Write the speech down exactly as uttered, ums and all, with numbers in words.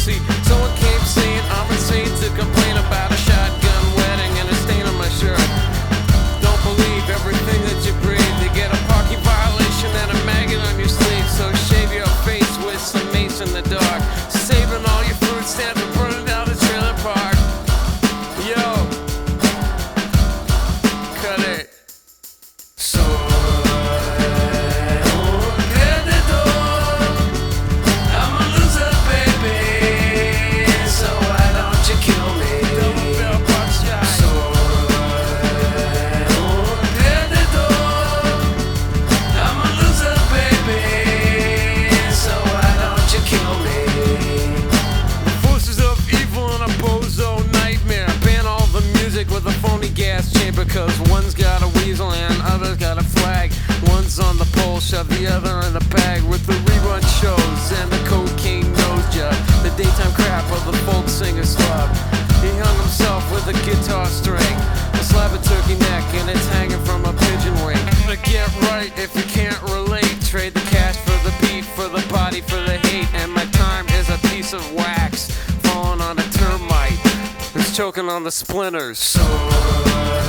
See, someone came saying I'm insane to complain about a shotgun wedding and a stain on my shirt. Don't believe everything that you breathe. You get a parking violation and a maggot on your sleeve. So shave your face with some mace in the dark. Saving all your food stamps and burning down the trailer park. Yo, cut it. So with a phony gas chamber, cause one's got a weasel and other's got a flag. One's on the pole, shove the other in the bag. With the rerun shows and the cocaine nose job, the daytime crap of the folk singer slub. He hung himself with a guitar string, a slab of turkey neck, and it's hanging from a pigeon wing. But get right if you can't relate. Trade the cash for the beat, for the body, for the hate. And my time is a piece of wax falling on a termite. It's choking on the splinters. So